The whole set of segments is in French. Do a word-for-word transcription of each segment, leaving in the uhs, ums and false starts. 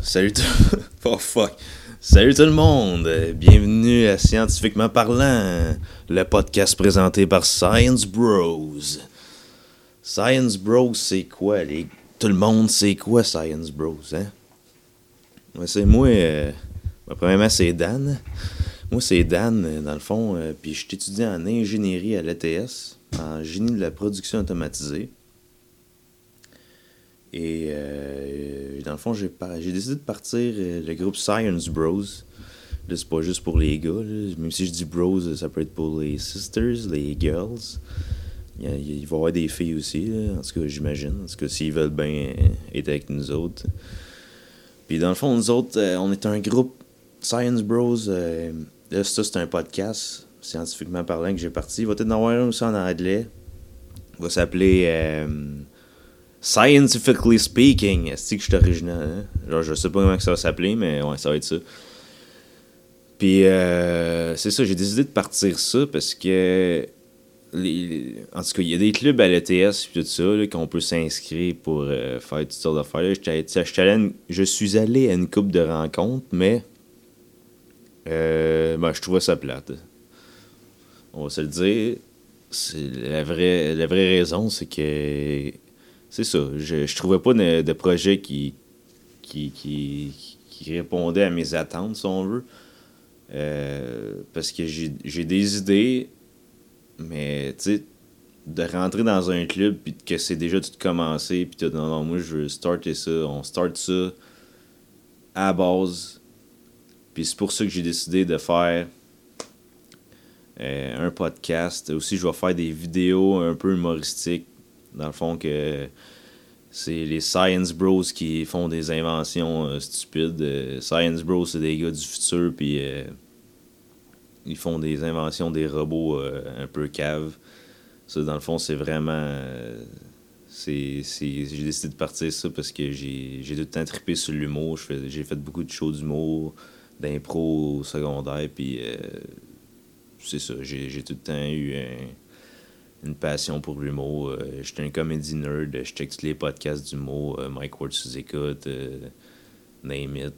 Salut tout... Oh fuck. Salut tout le monde. Bienvenue à Scientifiquement Parlant, le podcast présenté par Science Bros. Science Bros, c'est quoi, les... Tout le monde sait quoi, Science Bros, hein? Ouais, c'est moi... Euh... Ben, premièrement, c'est Dan. Moi, c'est Dan, dans le fond. Euh, Puis je suis étudiant en ingénierie à l'E T S, en génie de la production automatisée. Et euh, dans le fond, j'ai, par... j'ai décidé de partir euh, le groupe Science Bros. Là, c'est pas juste pour les gars. Là. Même si je dis bros, ça peut être pour les sisters, les girls. Il, y a, il va y avoir des filles aussi, là, en tout cas, j'imagine. En tout cas, s'ils veulent bien être avec nous autres. Puis dans le fond, nous autres, euh, on est un groupe Science Bros. Euh, là, ça, c'est un podcast, scientifiquement parlant, que j'ai parti. Il va peut-être en avoir un aussi en anglais. Il va s'appeler... Euh, Scientifically Speaking, est-ce que je suis original, hein? Genre, je sais pas comment ça va s'appeler, mais ouais, ça va être ça. Puis, euh, c'est ça, j'ai décidé de partir ça parce que, les, en tout cas, il y a des clubs à l'E T S et tout ça, là, qu'on peut s'inscrire pour euh, faire toutes sortes d'affaires. Là, je, je suis allé à une couple de rencontres, mais euh, ben, je trouvais ça plate. On va se le dire. C'est la vraie, la vraie raison, c'est que c'est ça. Je, je trouvais pas de, de projet qui, qui, qui, qui répondait à mes attentes, si on veut. Euh, parce que j'ai, j'ai des idées, mais tu sais, de rentrer dans un club puis que c'est déjà tout commencé, puis tout, non, non, moi je veux starter ça, on start ça à la base. Puis c'est pour ça que j'ai décidé de faire euh, un podcast. Aussi, je vais faire des vidéos un peu humoristiques. Dans le fond, que c'est les Science Bros qui font des inventions euh, stupides. Euh, Science Bros, c'est des gars du futur, puis euh, ils font des inventions des robots euh, un peu caves. Ça, dans le fond, c'est vraiment... Euh, c'est, c'est, j'ai décidé de partir ça parce que j'ai, j'ai tout le temps trippé sur l'humour. Je fais, j'ai fait beaucoup de shows d'humour, d'impro au secondaire, puis euh, c'est ça. J'ai, j'ai tout le temps eu un... une passion pour l'humour. Euh, j'étais un comédie nerd. Je check tous les podcasts d'humour. Euh, Mike Ward sous-écoute. Euh, name it.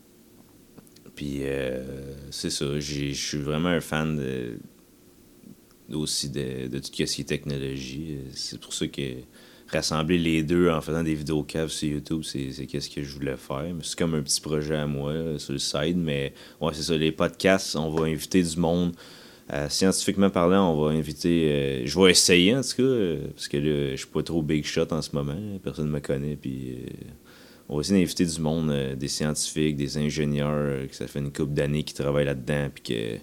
Puis, euh, c'est ça. Je suis vraiment un fan de, aussi de, de tout ce qui est technologie. C'est pour ça que rassembler les deux en faisant des vidéos caves sur YouTube, c'est, c'est qu'est-ce que je voulais faire. Mais c'est comme un petit projet à moi là, sur le side. Mais ouais, c'est ça. Les podcasts, on va inviter du monde. Euh, scientifiquement parlant, on va inviter... Euh, je vais essayer, en tout cas, euh, parce que là, je suis pas trop big shot en ce moment. Personne ne me connaît, puis... Euh, on va essayer d'inviter du monde, euh, des scientifiques, des ingénieurs, euh, que ça fait une couple d'années qui travaillent là-dedans, puis que...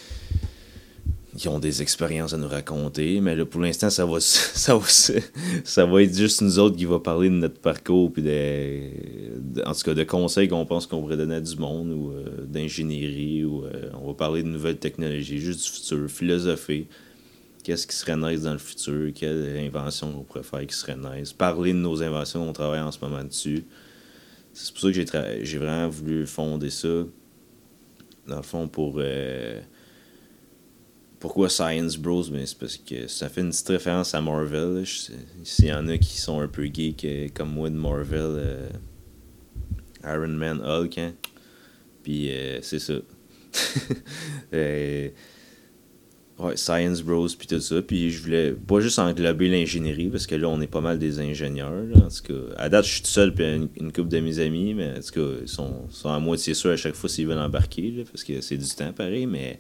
qui ont des expériences à nous raconter. Mais là, pour l'instant, ça va, ça va, ça va être juste nous autres qui va parler de notre parcours, puis de, de, en tout cas, de conseils qu'on pense qu'on pourrait donner à du monde, ou euh, d'ingénierie, ou euh, on va parler de nouvelles technologies, juste du futur, philosophie. Qu'est-ce qui serait nice dans le futur? Quelle invention on pourrait faire qui serait nice? Parler de nos inventions, on travaille en ce moment dessus. C'est pour ça que j'ai, tra- j'ai vraiment voulu fonder ça. Dans le fond, pour... Euh, Pourquoi Science Bros? Ben, c'est parce que ça fait une petite référence à Marvel. S'il y en a qui sont un peu geeks euh, comme moi de Marvel, euh, Iron Man, Hulk, hein? Puis euh, c'est ça. euh, ouais, Science Bros, puis tout ça. Puis je voulais pas juste englober l'ingénierie, parce que là, on est pas mal des ingénieurs. Là. En tout cas, à date, je suis tout seul, puis une, une couple de mes amis, mais en tout cas, ils sont, sont à moitié sûrs à chaque fois s'ils veulent embarquer, là, parce que c'est du temps pareil, mais...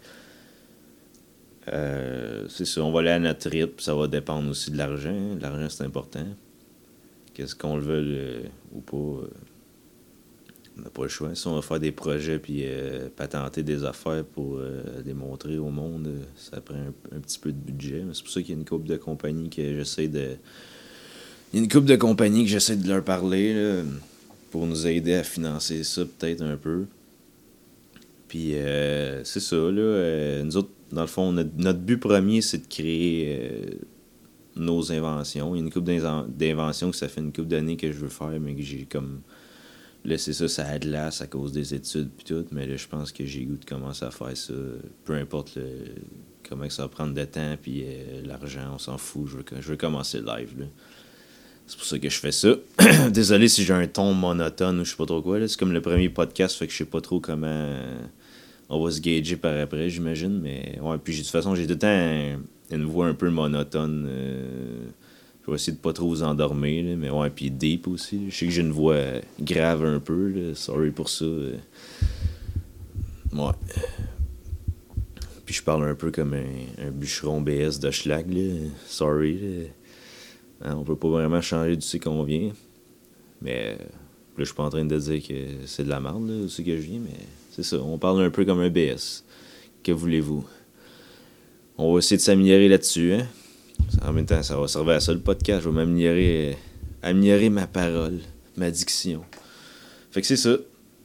Euh, c'est ça, on va aller à notre rythme, ça va dépendre aussi de l'argent. L'argent, c'est important. Qu'est-ce qu'on le veut euh, ou pas, euh, on n'a pas le choix. Si on va faire des projets puis euh, patenter des affaires pour euh, les montrer au monde, euh, ça prend un, un petit peu de budget. Mais c'est pour ça qu'il y a une couple de compagnies que j'essaie de. Il y a une couple de compagnies que j'essaie de leur parler là, pour nous aider à financer ça peut-être un peu. Puis euh, c'est ça, là. Euh, nous autres, dans le fond, notre, notre but premier, c'est de créer euh, nos inventions. Il y a une couple d'inventions que ça fait une couple d'années que je veux faire, mais que j'ai comme laissé ça, ça a de l'as à cause des études puis tout. Mais là, je pense que j'ai goût de commencer à faire ça. Peu importe le, comment ça va prendre de temps puis euh, l'argent, on s'en fout. Je veux, je veux commencer live, là. C'est pour ça que je fais ça. Désolé si j'ai un ton monotone ou je sais pas trop quoi. Là. C'est comme le premier podcast, fait que je sais pas trop comment on va se gager par après, j'imagine. Mais ouais, puis de toute façon, j'ai tout le temps un- une voix un peu monotone. Euh, je vais essayer de pas trop vous endormir, là, mais ouais, puis deep aussi. Je sais que j'ai une voix grave un peu, là. Sorry pour ça. euh. Ouais. Puis je parle un peu comme un, un bûcheron B S de Schlag, là. Sorry, là. Hein, on peut pas vraiment changer du sais qu'on vient. Mais là, je suis pas en train de dire que c'est de la merde, là, ce que je viens, mais c'est ça. On parle un peu comme un B S. Que voulez-vous? On va essayer de s'améliorer là-dessus, hein? En même temps, ça va servir à ça le podcast. Je vais m'améliorer, euh, améliorer ma parole, ma diction. Fait que c'est ça.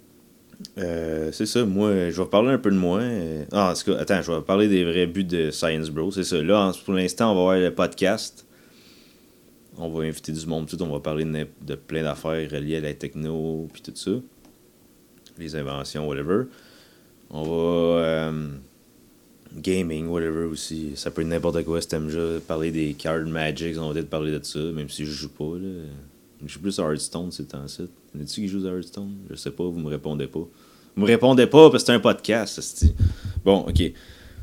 Euh, c'est ça, moi, je vais parler un peu de moi. Euh, Ah, en tout cas, attends, je vais parler des vrais buts de Science Bro. C'est ça. Là, en- pour l'instant, on va voir le podcast. On va inviter du monde, tout. On va parler de, de plein d'affaires reliées à la techno, puis tout ça. Les inventions, whatever. On va. Euh, gaming, whatever aussi. Ça peut être n'importe quoi si t'aimes déjà parler des cards Magic. On va peut-être parler de ça, même si je joue pas, là. Je joue plus à Hearthstone ces temps-ci. Y en a-tu qui joue à Hearthstone? Je sais pas, vous me répondez pas. Vous me répondez pas parce que c'est un podcast, c'ti. Bon, ok.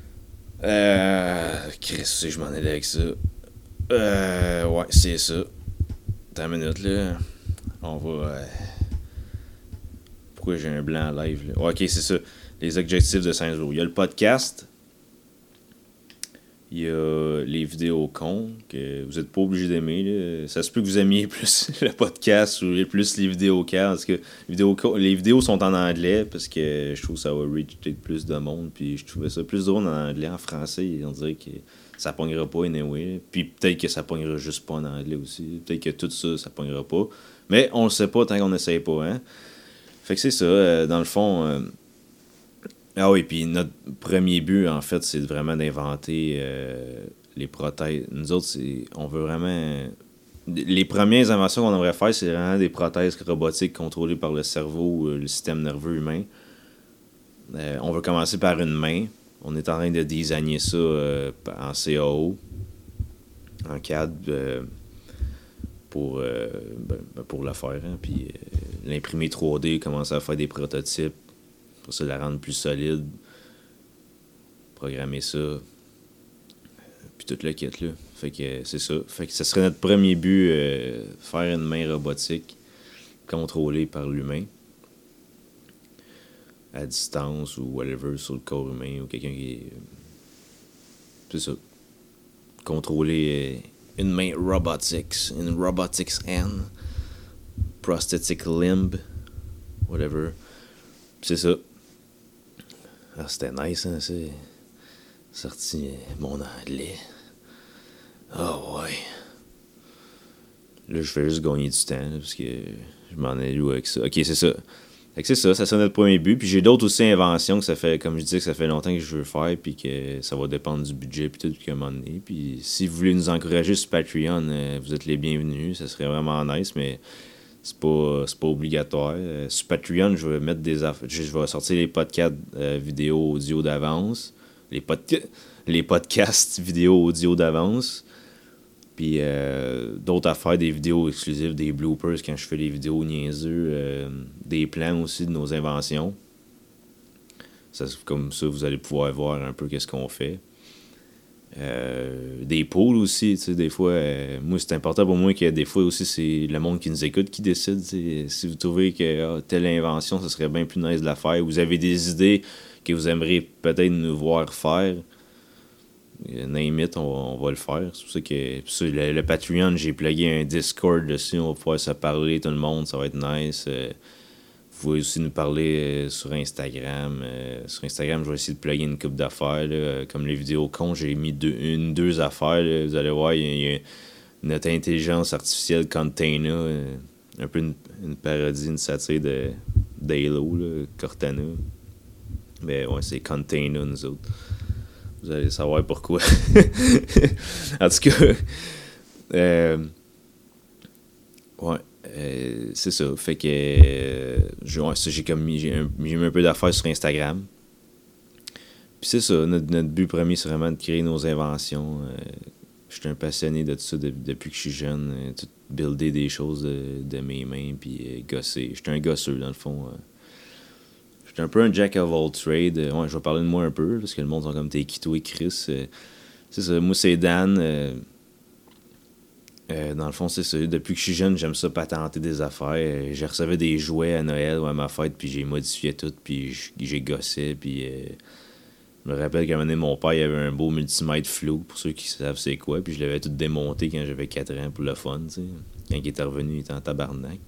Euh. Qu'est-ce que je m'en allais avec ça? Euh. Ouais, c'est ça. Attends une minute, là. On va. Euh... Pourquoi j'ai un blanc en live, là? Ouais, ok, c'est ça. Les objectifs de Science Bro. Il y a le podcast. Il y a les vidéos cons que vous n'êtes pas obligé d'aimer. Là. Ça se peut que vous aimiez plus le podcast ou plus les vidéos cons. Parce que les vidéos, les vidéos sont en anglais parce que je trouve que ça va reach peut-être plus de monde. Puis je trouvais ça plus drôle en anglais. En français, on dirait que ça pognera pas anyway. Puis peut-être que ça pognera juste pas en anglais aussi. Peut-être que tout ça, ça pognera pas. Mais on le sait pas tant qu'on n'essaye pas. Hein? Fait que c'est ça. Euh, dans le fond... Euh, Ah oui, puis notre premier but, en fait, c'est vraiment d'inventer euh, les prothèses. Nous autres, c'est, on veut vraiment... Les premières inventions qu'on aimerait faire, c'est vraiment des prothèses robotiques contrôlées par le cerveau ou le système nerveux humain. Euh, on veut commencer par une main. On est en train de designer ça euh, en C A O, en C A D, euh, pour, euh, ben, pour le faire. Hein. Puis euh, l'imprimer trois D, commencer à faire des prototypes. Pour ça, la rendre plus solide, programmer ça, puis tout le kit, là. Fait que euh, c'est ça. Fait que ça serait notre premier but, euh, faire une main robotique contrôlée par l'humain, à distance ou whatever, sur le corps humain, ou quelqu'un qui est... C'est ça. Contrôler euh, une main robotics, une robotics hand, prosthetic limb, whatever. Puis c'est ça. Ah, c'était nice, hein, c'est... Sorti euh, mon anglais. Ah oh, ouais. Là, je fais juste gagner du temps, là, parce que je m'en ai joué avec ça. Ok, c'est ça. Fait que c'est ça, ça serait notre premier but. Puis j'ai d'autres aussi inventions que ça fait, comme je dis, que ça fait longtemps que je veux faire, puis que ça va dépendre du budget, puis tout, qu'à un moment donné. Puis si vous voulez nous encourager sur Patreon, euh, vous êtes les bienvenus, ça serait vraiment nice, mais... C'est pas, c'est pas obligatoire. Euh, sur Patreon, je vais mettre des affaires. Je vais sortir les podcasts euh, vidéo audio d'avance. Les, podca- les podcasts vidéo audio d'avance. Puis euh, d'autres affaires, des vidéos exclusives, des bloopers quand je fais les vidéos niaiseux. Euh, des plans aussi de nos inventions. Ça, comme ça, vous allez pouvoir voir un peu qu'est-ce qu'on fait. Euh, des pools aussi, tu sais, des fois, euh, moi c'est important pour moi que des fois aussi c'est le monde qui nous écoute qui décide, t'sais. Si vous trouvez que ah, telle invention, ça serait bien plus nice de la faire, vous avez des idées que vous aimeriez peut-être nous voir faire, euh, name it, on, on va le faire. C'est pour ça que pour ça, le, le Patreon, j'ai plugué un Discord dessus, on va pouvoir se parler tout le monde, ça va être nice. euh, Vous pouvez aussi nous parler euh, sur Instagram. Euh, sur Instagram, je vais essayer de plugger une coupe d'affaires. Là, euh, comme les vidéos cons, j'ai mis deux, une, deux affaires. Là, vous allez voir, il y, y a notre intelligence artificielle Container. Euh, un peu une, une parodie, une satire de d'Halo, là, Cortana. Mais ouais, c'est Container, nous autres. Vous allez savoir pourquoi. En tout cas, euh, ouais. Euh, c'est ça. Fait que euh, j'ai, ouais, ça, j'ai comme mis, j'ai, un, j'ai mis un peu d'affaires sur Instagram. Puis c'est ça, notre, notre but premier, c'est vraiment de créer nos inventions. Euh, Je suis un passionné de tout ça de, depuis que je suis jeune. Euh, tout builder des choses de, de mes mains, puis euh, gosser. Je suis un gosseur, dans le fond. Euh. Je suis un peu un jack of all trades. Euh, ouais, je vais parler de moi un peu, parce que le monde sont comme t'es Kito et Chris. Euh, c'est ça, moi c'est Dan. Euh, euh, dans le fond, c'est ça. Depuis que je suis jeune, j'aime ça patenter des affaires. Euh, j'ai recevais des jouets à Noël ou à ma fête, puis j'ai modifié tout, puis j'ai gossé, puis... Euh, je me rappelle qu'à un moment donné, mon père il avait un beau multimètre flou, pour ceux qui savent c'est quoi, puis je l'avais tout démonté quand j'avais quatre ans pour le fun, tu sais. Quand il était revenu, il était en tabarnak.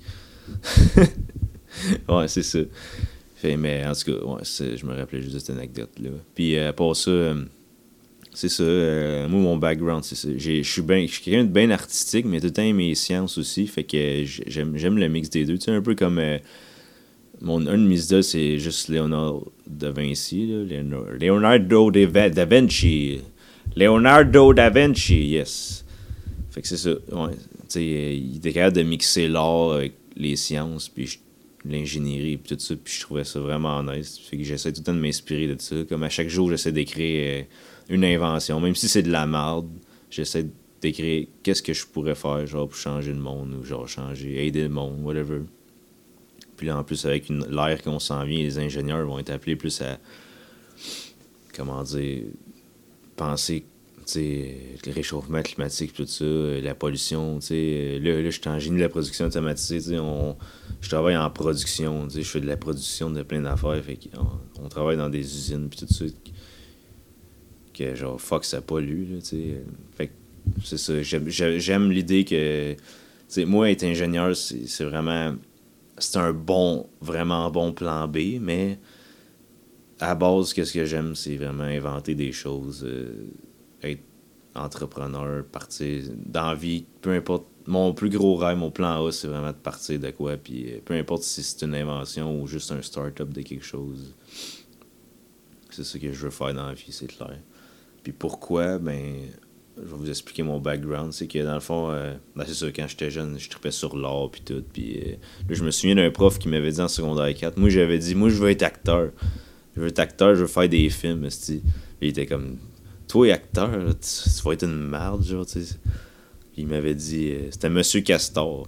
Ouais, c'est ça. Fait, mais en tout cas, ouais, c'est, je me rappelais juste de cette anecdote-là. Puis euh, pour ça, euh, c'est ça. Euh, moi, mon background, c'est ça. Je suis ben, je suis quelqu'un de bien artistique, mais tout le temps aimé les sciences aussi. Fait que euh, j'aime, j'aime le mix des deux. Tu sais, un peu comme. Euh, mon, un de mes idoles, c'est juste Leonardo da Vinci. Là. Leonardo da Vinci. Leonardo da Vinci, yes. Fait que c'est ça. Ouais. Tu sais, il était capable de mixer l'art avec les sciences, puis l'ingénierie, puis tout ça. Puis je trouvais ça vraiment nice. Fait que j'essaie tout le temps de m'inspirer de ça. Comme à chaque jour, j'essaie d'écrire une invention. Même si c'est de la merde, j'essaie d'écrire qu'est-ce que je pourrais faire, genre, pour changer le monde, ou genre, changer, aider le monde, whatever. Puis là, en plus, avec une, l'ère qu'on s'en vient, les ingénieurs vont être appelés plus à, comment dire, penser, tu sais, le réchauffement climatique, tout ça, la pollution, tu sais. Là, là je suis en génie de la production automatisée, tu sais. On, je travaille en production, tu sais. Je fais de la production de plein d'affaires. Fait qu'on on travaille dans des usines, puis tout ça. Que, genre, fuck, ça pollue, là, tu sais. Fait que, c'est ça. J'aime, j'aime l'idée que, tu sais, moi, être ingénieur, c'est, c'est vraiment... C'est un bon, vraiment bon plan B, mais à la base, qu'est-ce que j'aime, c'est vraiment inventer des choses, euh, être entrepreneur, partir dans la vie, peu importe. Mon plus gros rêve, mon plan A, c'est vraiment de partir de quoi, puis euh, peu importe si c'est une invention ou juste un start-up de quelque chose. C'est ça que je veux faire dans la vie, c'est clair. Puis pourquoi, ben... Je vais vous expliquer mon background. C'est que dans le fond, euh, ben c'est ça, quand j'étais jeune, je tripais sur l'art puis tout. Puis euh, là, je me souviens d'un prof qui m'avait dit en secondaire quatre. Moi, j'avais dit, moi, je veux être acteur. Je veux être acteur, je veux faire des films. Puis il était comme, toi, acteur, là, tu, tu vas être une merde, genre, tu sais. Puis il m'avait dit, euh, c'était Monsieur Castor.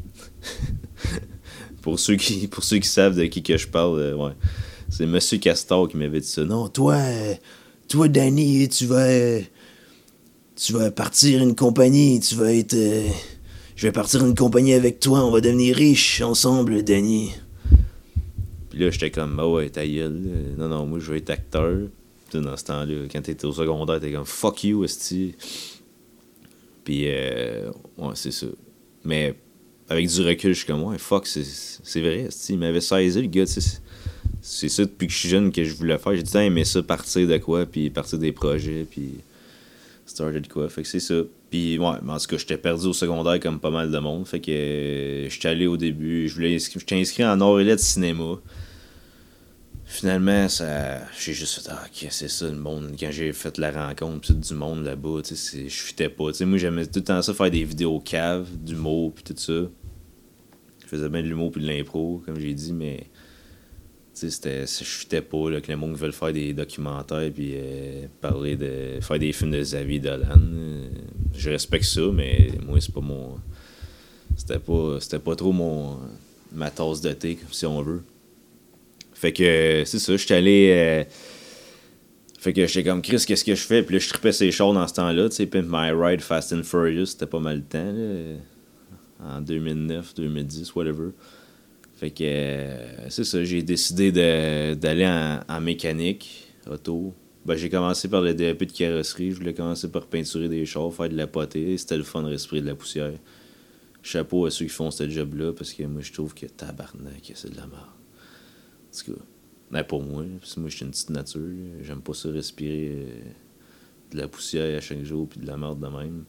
pour, ceux qui, pour ceux qui savent de qui que je parle, euh, ouais. C'est Monsieur Castor qui m'avait dit ça. Non, toi, euh, toi, Danny, tu vas. Euh, Tu vas partir une compagnie, tu vas être... Euh, je vais partir une compagnie avec toi, on va devenir riches ensemble, Danny. Puis là, j'étais comme, bah ouais, ta gueule. Non, non, moi, je veux être acteur. Puis dans ce temps-là, quand t'étais au secondaire, t'es comme, fuck you, esti. Puis, euh, ouais, c'est ça. Mais avec du recul, je suis comme, ouais, fuck, c'est, c'est vrai, esti. Il m'avait saisi, le gars, tu sais. C'est ça depuis que je suis jeune que je voulais faire. J'ai tout le temps aimé ça, partir de quoi, puis partir des projets, puis... started quoi, fait que c'est ça. Puis ouais, mais en tout cas, j'étais perdu au secondaire comme pas mal de monde, fait que euh, j'étais allé au début, je voulais j'étais inscrit en arts et lettres cinéma. Finalement, ça j'ai juste fait ah, ok, c'est ça le monde. Quand j'ai fait la rencontre pis tout du monde là-bas, tu sais, je fitais pas. Tu sais, moi j'aimais tout le temps ça faire des vidéos caves, d'humour puis tout ça. Je faisais bien de l'humour puis de l'impro, comme j'ai dit, mais tu sais, c'était, je fitais pas, là, que le monde veulent faire des documentaires puis euh, parler de. Faire des films de Xavier Dolan. Euh, je respecte ça, mais moi, c'est pas mon. C'était pas, c'était pas trop mon. Ma tasse de thé, si on veut. Fait que, c'est ça, j'étais allé. Euh, fait que j'étais comme Chris, qu'est-ce que je fais? Puis là, je tripais ses chars dans ce temps-là, tu sais, Pimp My Ride, Fast and Furious, c'était pas mal le temps, là, en deux mille neuf, deux mille dix, whatever. Fait que, euh, c'est ça, j'ai décidé de, d'aller en, en mécanique, auto. Ben, j'ai commencé par le D A P de carrosserie, je voulais commencer par peinturer des chars, faire de la potée, c'était le fun de respirer de la poussière. Chapeau à ceux qui font ce job-là, parce que moi, je trouve que tabarnak, c'est de la merde. En tout cas, mais pour moi, parce que moi, je suis une petite nature, j'aime pas ça respirer euh, de la poussière à chaque jour, puis de la merde de même.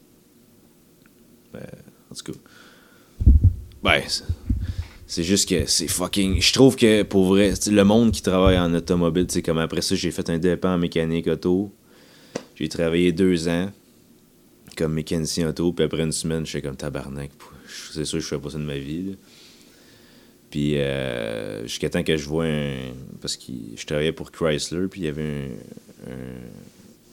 Ben, en tout cas, ben, c'est... C'est juste que c'est fucking... Je trouve que, pour vrai, le monde qui travaille en automobile, tu sais, comme après ça, j'ai fait un D E P en mécanique auto. J'ai travaillé deux ans comme mécanicien auto, puis après une semaine, je suis comme tabarnak. C'est sûr que je fais pas ça de ma vie, là. Puis, euh, jusqu'à temps que je vois un... Parce que je travaillais pour Chrysler, puis il y avait un...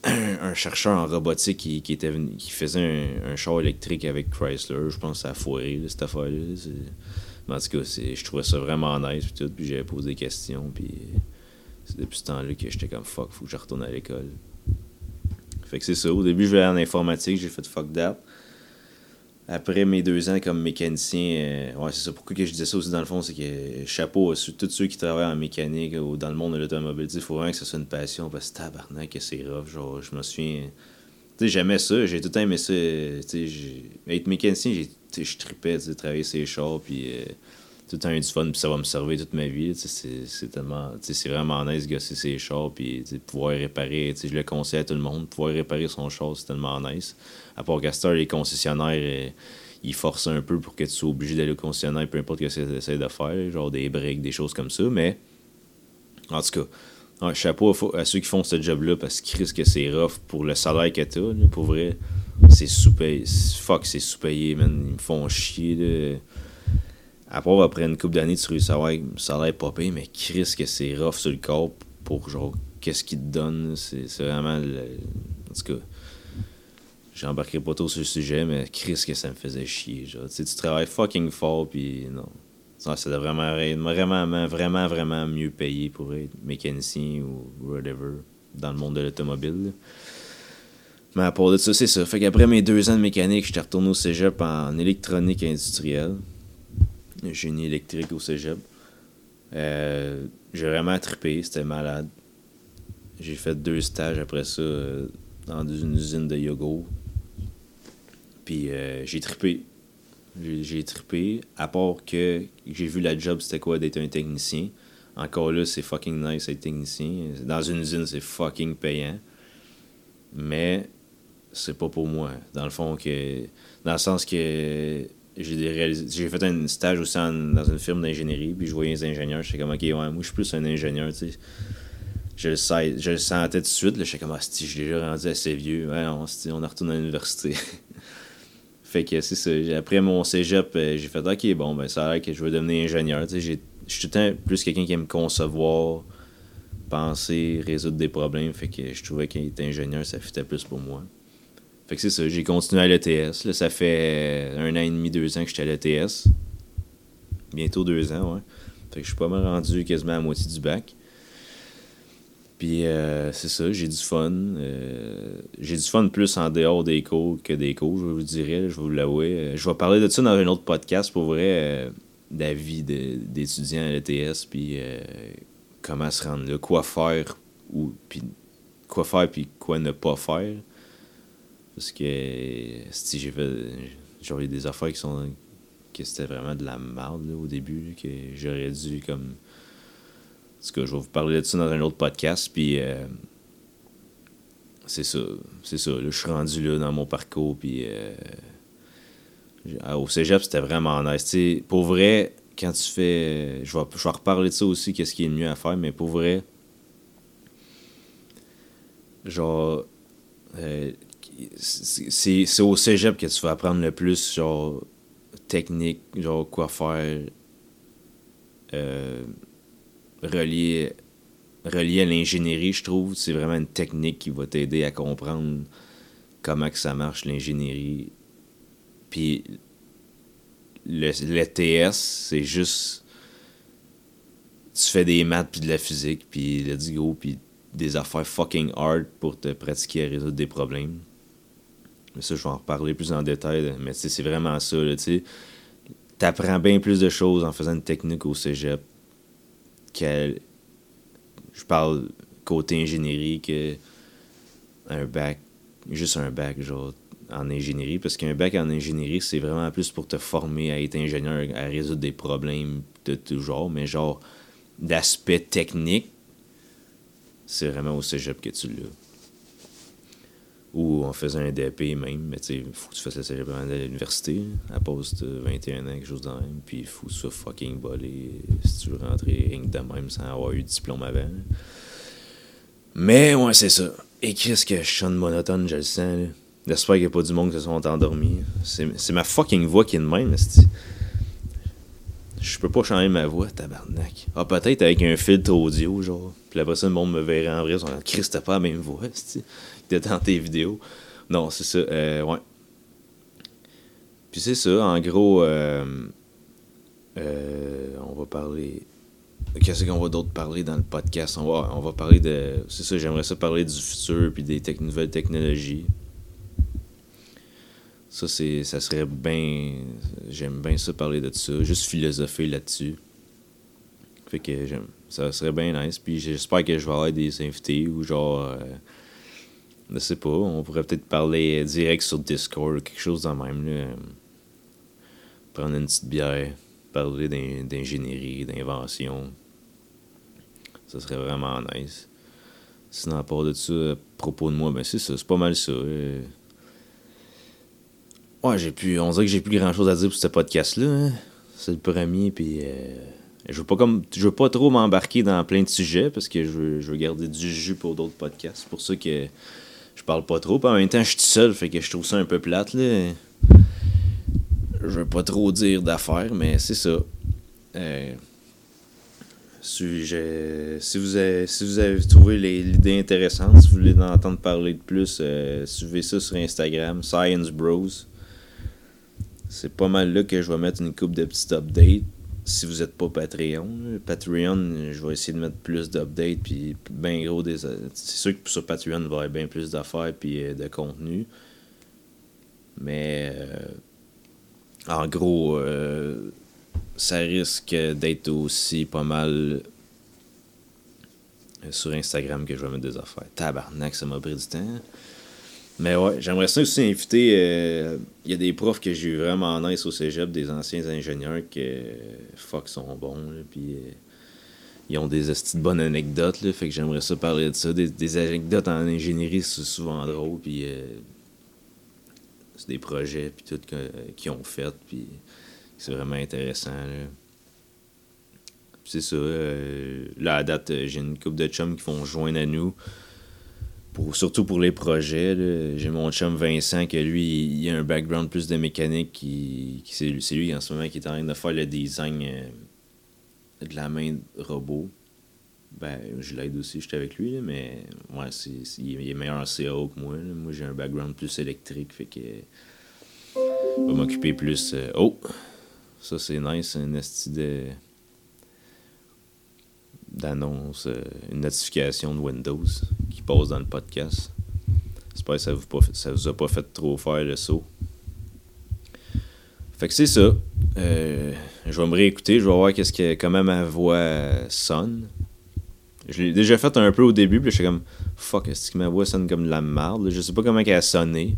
un, un chercheur en robotique qui, qui, était venu, qui faisait un, un char électrique avec Chrysler. Je pense que ça a foiré, là, cette affaire-là. C'est... Mais en tout cas, c'est, je trouvais ça vraiment nice. Puis, tout, puis j'avais posé des questions. Puis c'est depuis ce temps-là que j'étais comme fuck, faut que je retourne à l'école. Fait que c'est ça. Au début, je voulais aller en informatique. J'ai fait fuck that. Après mes deux ans comme mécanicien, euh, ouais, c'est ça. Pourquoi que je disais ça aussi dans le fond, c'est que chapeau à tous ceux qui travaillent en mécanique ou dans le monde de l'automobile. Il faut vraiment que ça soit une passion parce que tabarnak, que c'est rough. Genre, je me souviens. Tu sais, j'aimais ça. J'ai tout le temps aimé ça. Tu sais, être mécanicien, j'ai, je tripais, tu sais, travailler ses chars, puis euh, tout le temps eu du fun, puis ça va me servir toute ma vie. Tu sais, c'est, c'est tellement. Tu sais, c'est vraiment nice de gosser ses chars, puis tu sais, pouvoir réparer. Tu sais, je le conseille à tout le monde. Pouvoir réparer son char, c'est tellement nice. À part qu'à cette heure, les concessionnaires, euh, ils forcent un peu pour que tu sois obligé d'aller au concessionnaire, peu importe ce que tu essaies de faire, genre des breaks, des choses comme ça, mais en tout cas, ouais, chapeau à, à ceux qui font ce job-là, parce que Chris, que c'est rough pour le salaire que t'as, là, pour vrai, c'est sous-payé, fuck, c'est sous-payé, man, ils me font chier, là. À part après une couple d'années, tu réussis à avoir un salaire pas payé, mais Chris, que c'est rough sur le corps pour genre, qu'est-ce qu'ils te donnent, c'est, c'est vraiment, le, en tout cas, j'embarquerai pas trop sur le sujet, mais Chris, que ça me faisait chier. Genre. Tu sais, tu travailles fucking fort, puis non. Ça, ça devrait vraiment être vraiment, vraiment, vraiment mieux payé pour être mécanicien ou whatever dans le monde de l'automobile. Là. Mais à part de ça, c'est ça. Fait qu'après mes deux ans de mécanique, j'étais retourné au cégep en électronique industrielle. Génie électrique au cégep. Euh, j'ai vraiment trippé, c'était malade. J'ai fait deux stages après ça euh, dans une usine de yogourt. Puis euh, j'ai trippé. J'ai, j'ai trippé. À part que j'ai vu la job, c'était quoi d'être un technicien. Encore là, c'est fucking nice d'être technicien. Dans une usine, c'est fucking payant. Mais c'est pas pour moi. Dans le fond, que dans le sens que j'ai, des réalis- j'ai fait un stage aussi en, dans une firme d'ingénierie. Puis je voyais les ingénieurs. J'étais comme, ok, ouais, moi je suis plus un ingénieur, tu sais. Je le, sais, je le sentais tout de suite. Là, j'étais comme, ah, je suis déjà rendu assez vieux. Ouais, on, on retourne à l'université. Fait que c'est ça. Après mon cégep, j'ai fait ok, bon, ben ça a l'air que je veux devenir ingénieur. Tu sais, j'ai, je suis tout le temps plus quelqu'un qui aime concevoir, penser, résoudre des problèmes. Fait que je trouvais qu'être ingénieur, ça fitait plus pour moi. Fait que c'est ça. J'ai continué à l'E T S. Là, ça fait un an et demi, deux ans que j'étais à l'E T S. Bientôt deux ans, ouais. Fait que je suis pas mal rendu quasiment à la moitié du bac. Puis euh, c'est ça, j'ai du fun. Euh, j'ai du fun plus en dehors des cours que des cours, je vous dirais, je vais vous l'avouer. Euh, je vais parler de ça dans un autre podcast, pour vrai, euh, de la vie de, d'étudiants à l'E T S, puis euh, comment se rendre là, quoi faire, ou puis quoi faire, puis quoi ne pas faire. Parce que si j'ai fait, genre, il y a des affaires qui sont, que c'était vraiment de la merde là, au début, là, que j'aurais dû comme... En tout cas, je vais vous parler de ça dans un autre podcast, puis euh, c'est ça, c'est ça, là, je suis rendu là dans mon parcours, puis euh, au cégep, c'était vraiment nice, tu sais, pour vrai, quand tu fais, je vais, je vais reparler de ça aussi, qu'est-ce qui est le mieux à faire, mais pour vrai, genre, euh, c'est, c'est au cégep que tu vas apprendre le plus, genre, technique, genre, quoi faire, euh, relié, relié à l'ingénierie, je trouve. C'est vraiment une technique qui va t'aider à comprendre comment que ça marche, l'ingénierie. Puis le, le T S, c'est juste... Tu fais des maths puis de la physique, puis let's go, puis des affaires fucking hard pour te pratiquer à résoudre des problèmes. Mais ça, je vais en reparler plus en détail, mais tu sais, c'est vraiment ça, là, tu sais. T'apprends bien plus de choses en faisant une technique au cégep. Que, je parle côté ingénierie que un bac, juste un bac genre en ingénierie, parce qu'un bac en ingénierie, c'est vraiment plus pour te former à être ingénieur, à résoudre des problèmes de tout genre, mais genre d'aspect technique, c'est vraiment au cégep que tu l'as. Ou on faisait un D P même, mais tu sais, il faut que tu fasses le cégep avant d'aller à l'université, à pause de vingt et un ans, quelque chose de même, puis il faut que tu sois fucking bolé si tu veux rentrer rien que de même sans avoir eu de diplôme avant. Mais ouais, c'est ça. Et qu'est-ce que je chante monotone, je le sens, là. J'espère qu'il n'y a pas du monde qui se sont endormis. C'est, c'est ma fucking voix qui est de même, c'est... je peux pas changer ma voix, tabarnak. Ah, peut-être avec un filtre audio, genre. Puis après ça, le monde me verrait en vrai. Ils sont là, Chris, t'as pas la même voix, tu sais, dans tes vidéos. Non, c'est ça, euh, ouais. Puis c'est ça, en gros, euh, euh, on va parler... Qu'est-ce qu'on va d'autre parler dans le podcast? On va, on va parler de... C'est ça, j'aimerais ça parler du futur puis des tec- nouvelles technologies. Ça, c'est, ça serait bien... J'aime bien ça, parler de ça. Juste philosopher là-dessus. Fait que j'aime... Ça serait bien nice. Puis j'espère que je vais avoir des invités ou genre... Euh, je sais pas, on pourrait peut-être parler direct sur Discord, quelque chose de même, là. Prendre une petite bière, parler d'in- d'ingénierie, d'invention. Ça serait vraiment nice. Sinon, à part de ça, à propos de moi, ben c'est ça, c'est pas mal ça. Euh... Ouais, j'ai plus. On dirait que j'ai plus grand chose à dire pour ce podcast-là. Hein. C'est le premier, puis euh... je veux pas comme. Je veux pas trop m'embarquer dans plein de sujets parce que je veux, je veux garder du jus pour d'autres podcasts. C'est pour ça que je parle pas trop. Puis en même temps, je suis tout seul, fait que je trouve ça un peu plate, là. Je veux pas trop dire d'affaires, mais c'est ça. Euh... Si, je, si, vous avez, si vous avez trouvé les, l'idée intéressante, si vous voulez en entendre parler de plus, euh, suivez ça sur Instagram, Science Bros. C'est pas mal là que je vais mettre une couple de petites updates. Si vous n'êtes pas Patreon, Patreon, je vais essayer de mettre plus d'updates, puis ben gros, des, c'est sûr que sur Patreon, il va y avoir bien plus d'affaires puis euh, de contenu. Mais euh, en gros, euh, ça risque d'être aussi pas mal sur Instagram que je vais mettre des affaires. Tabarnak, ça m'a pris du temps. Mais ouais, j'aimerais ça aussi inviter. Il euh, y a des profs que j'ai eu vraiment nice au cégep, des anciens ingénieurs que euh, fuck sont bons. Là, puis euh, ils ont des esti de bonnes anecdotes. Là, fait que j'aimerais ça parler de ça. Des, des anecdotes en ingénierie, c'est souvent drôle. Puis euh, c'est des projets puis tout que, qu'ils ont fait. Puis c'est vraiment intéressant. Là. C'est ça. Euh, là, à date, j'ai une couple de chums qui vont joindre à nous. Pour, surtout pour les projets. Là. J'ai mon chum Vincent, que lui, il a un background plus de mécanique. Qui, qui c'est, c'est lui, en ce moment, qui est en train de faire le design euh, de la main de robot. Ben, je l'aide aussi, j'étais avec lui. Là, mais ouais, c'est, c'est, il est meilleur en C A O que moi. Là. Moi, j'ai un background plus électrique. Fait que je vais m'occuper plus... Euh, oh! Ça, c'est nice. Un esti de... d'annonce, euh, une notification de Windows qui passe dans le podcast. J'espère que ça vous, pas fait, ça vous a pas fait trop faire le saut. Fait que c'est ça. Euh, je vais me réécouter, je vais voir qu'est-ce que, comment ma voix sonne. Je l'ai déjà fait un peu au début, puis je suis comme fuck, est-ce que ma voix sonne comme de la merde? Je sais pas comment elle a sonné.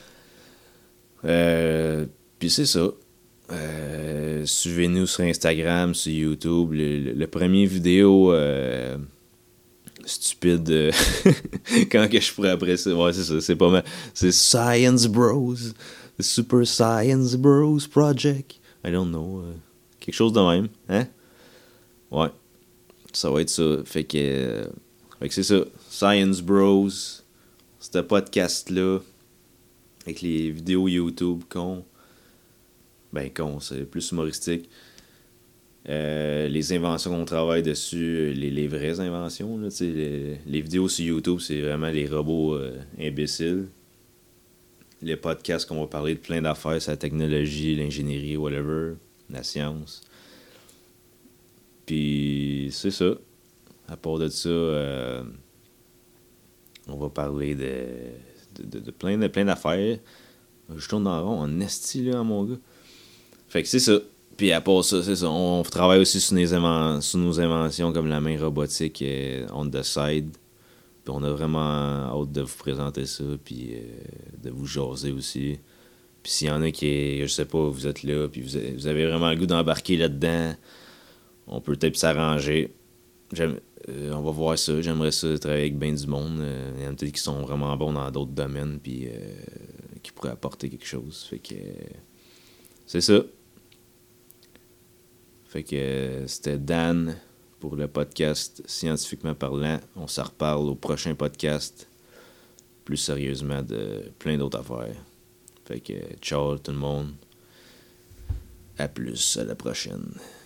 Euh, puis c'est ça. Euh, suivez-nous sur Instagram, sur YouTube. Le, le, le premier vidéo euh, stupide. Euh, quand que je pourrais après ça? Ouais, c'est ça, c'est pas mal. C'est Science Bros. The Super Science Bros Project. I don't know. Euh, quelque chose de même. Hein? Ouais. Ça va être ça. Fait que, euh, fait que c'est ça. Science Bros. Ce podcast-là. Avec les vidéos YouTube con. Ben con, c'est plus humoristique. Euh, les inventions qu'on travaille dessus, les, les vraies inventions, là, les, les vidéos sur YouTube, c'est vraiment les robots euh, imbéciles. Les podcasts qu'on va parler de plein d'affaires, c'est la technologie, l'ingénierie, whatever, la science. Puis c'est ça. À part de ça, euh, on va parler de, de, de, de, plein, de plein d'affaires. Je tourne en rond en esti, là, mon gars. Fait que c'est ça. Puis à part ça, c'est ça. On travaille aussi sur, les inven- sur nos inventions comme la main robotique euh, on the side. Puis on a vraiment hâte de vous présenter ça. Puis euh, de vous jaser aussi. Puis s'il y en a qui, je sais pas, vous êtes là. Puis vous avez, vous avez vraiment le goût d'embarquer là-dedans. On peut peut-être s'arranger. J'aime, euh, on va voir ça. J'aimerais ça travailler avec bien du monde. Euh, il y en a peut-être qui sont vraiment bons dans d'autres domaines. Puis euh, qui pourraient apporter quelque chose. Fait que euh, c'est ça. Fait que euh, c'était Dan pour le podcast Scientifiquement parlant. On s'en reparle au prochain podcast. Plus sérieusement de plein d'autres affaires. Fait que ciao tout le monde. À plus, à la prochaine.